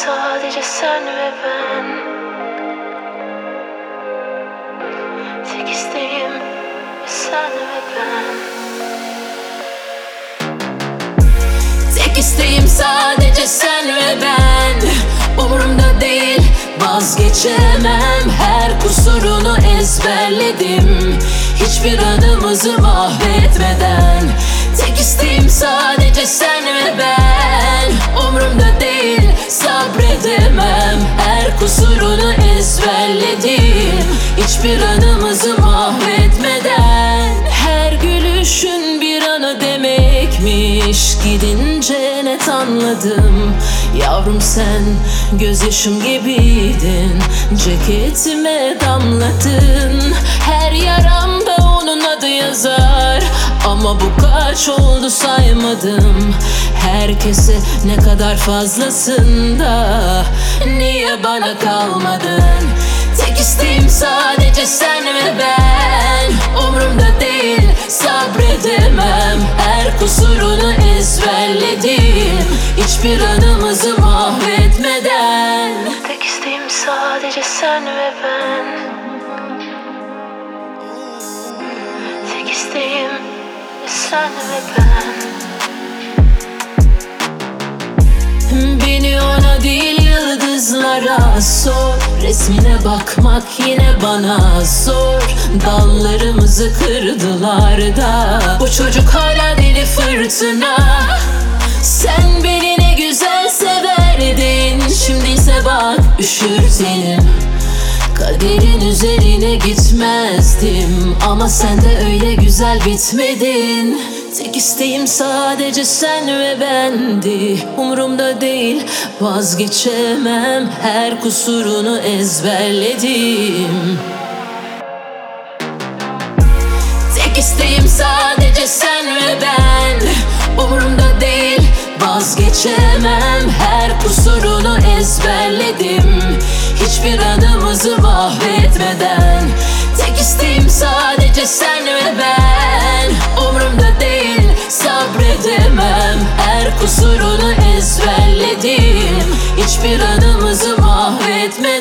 sadece sen ve ben. Tek isteğim sen ve ben. Tek isteğim sadece sen ve ben. Umurumda değil, vazgeçemem. Her kusurunu ezberledim, hiçbir anımızı mahvetmeden. Tek isteğim sadece sen ve ben. Umurumda değil, sabredemem. Her kusurunu ezberledim, hiçbir anımızı mahvetmeden. Her gülüşün bir anı demekmiş, gidince net anladım. Yavrum sen gözyaşım gibiydin, ceketime damladın. Her yaramda onun adı yazar, ama bu kaç oldu saymadım. Herkese ne kadar fazlasın da niye bana kalmadın? Tek isteğim sadece sen ve ben. Umurumda değil, sabredemem. Her kusurunu ezberledim, hiçbir anımızı mahvetmeden. Tek isteğim sadece sen ve ben. Tek isteğim sen ve ben. Beni ona değil yıldızlara sor. Resmine bakmak yine bana zor. Dallarımızı kırdılar da bu çocuk hala deli fırtına. Sen beni ne güzel severdin, şimdi ise bak üşür tenim. Kaderin üzerine gitmezdim, ama sen de öyle güzel bitmedin. Tek isteğim sadece sen ve bendi. Umurumda değil, vazgeçemem. Her kusurunu ezberledim. Tek isteğim sadece sen ve ben. Umurumda değil, vazgeçemem. Her kusurunu ezberledim, hiçbir anımızı mahvetmeden. Tek isteğim sadece sen ve ben. Umurumda değil, sabredemem. Her kusurunu ezberledim, hiçbir anımızı mahvetmeden.